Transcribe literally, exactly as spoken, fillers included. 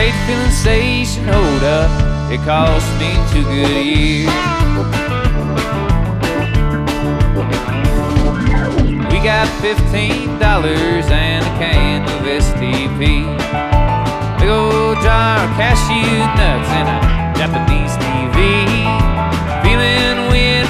Great filling station, hold up, it cost me two good years. We got fifteen dollars and a can of S T P, big old jar of cashew nuts, and a